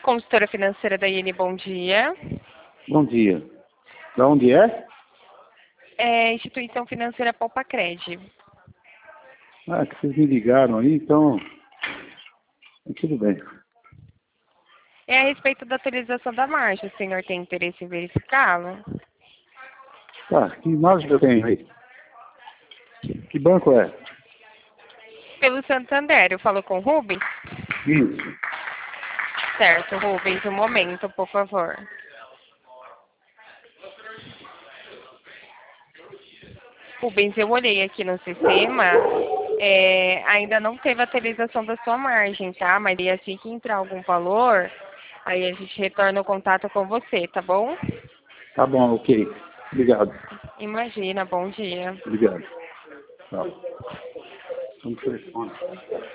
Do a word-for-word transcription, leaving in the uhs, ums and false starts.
Consultora financeira da I N, bom dia. Bom dia. Da onde é? É Instituição Financeira Palpacred. Ah, que vocês me ligaram aí, então... Tudo bem. É a respeito da atualização da margem. O senhor tem interesse em verificá-la? Tá, que margem eu tenho aí? Que banco é? Pelo Santander, eu falo com o Rubens? Isso. Certo, Rubens, um momento, por favor. Rubens, eu olhei aqui no sistema, é, ainda não teve atualização da sua margem, tá? Mas aí assim que entrar algum valor, aí a gente retorna o contato com você, tá bom? Tá bom, ok. Obrigado. Imagina, bom dia. Obrigado. Tchau. Vamos telefone.